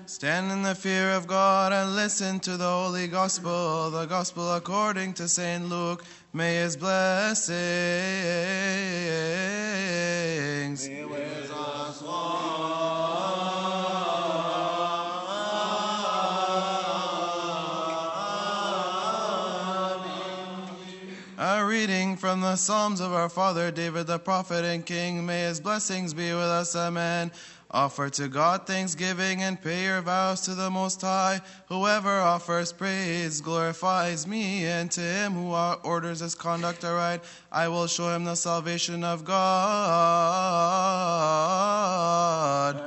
Stand in the fear of God and listen to the holy gospel, the gospel according to St. Luke. May his blessings Be with us all. A reading from the Psalms of our father David the prophet and king. May his blessings be with us. Amen. Offer to God thanksgiving and pay your vows to the Most High. Whoever offers praise glorifies me, and to him who orders his conduct aright, I will show him the salvation of God.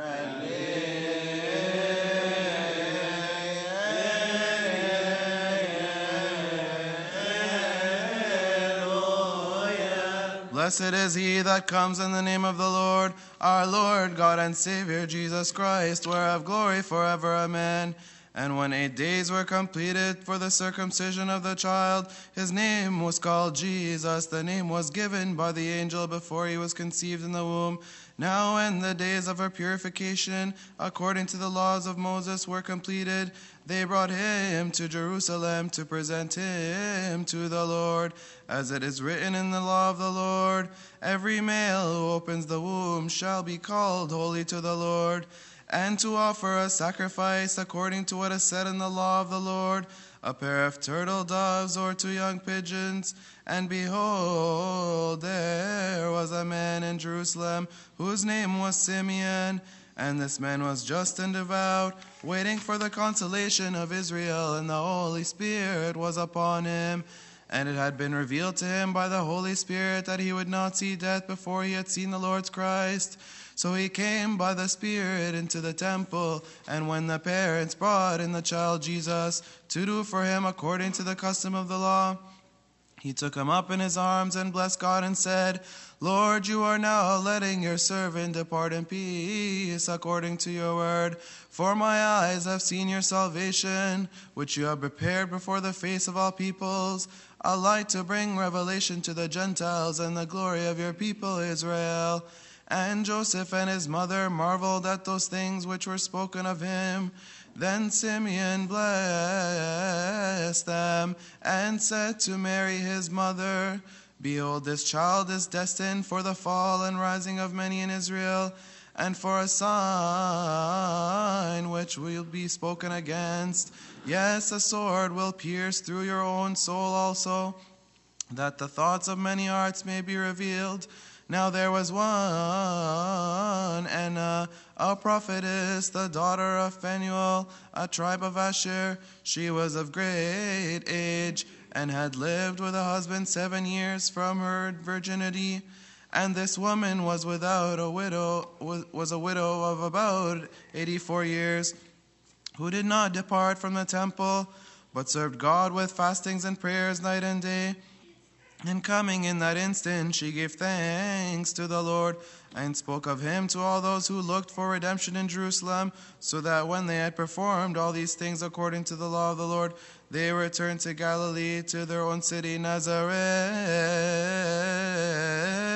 Blessed is he that comes in the name of the Lord, our Lord, God and Savior, Jesus Christ, whereof glory forever. Amen. And when 8 days were completed for the circumcision of the child, his name was called Jesus. The name was given by the angel before he was conceived in the womb. Now when the days of her purification, according to the laws of Moses, were completed, they brought him to Jerusalem to present him to the Lord. As it is written in the law of the Lord, every male who opens the womb shall be called holy to the Lord. And to offer a sacrifice according to what is said in the law of the Lord, a pair of turtle doves or 2 young pigeons. And behold, there was a man in Jerusalem whose name was Simeon. And this man was just and devout, waiting for the consolation of Israel, and the Holy Spirit was upon him. And it had been revealed to him by the Holy Spirit that he would not see death before he had seen the Lord's Christ. So he came by the Spirit into the temple, and when the parents brought in the child Jesus to do for him according to the custom of the law, he took him up in his arms and blessed God and said, Lord, you are now letting your servant depart in peace according to your word. For my eyes have seen your salvation, which you have prepared before the face of all peoples, a light to bring revelation to the Gentiles and the glory of your people Israel. And Joseph and his mother marveled at those things which were spoken of him. Then Simeon blessed them and said to Mary his mother, Behold, this child is destined for the fall and rising of many in Israel, and for a sign which will be spoken against. Yes, a sword will pierce through your own soul also, that the thoughts of many hearts may be revealed. Now there was one, Anna, a prophetess, the daughter of Phanuel, a tribe of Asher. She was of great age, and had lived with a husband 7 years from her virginity. And this woman was a widow of about 84 years, who did not depart from the temple, but served God with fastings and prayers night and day. And coming in that instant, she gave thanks to the Lord, and spoke of him to all those who looked for redemption in Jerusalem, so that when they had performed all these things according to the law of the Lord, they returned to Galilee, to their own city Nazareth.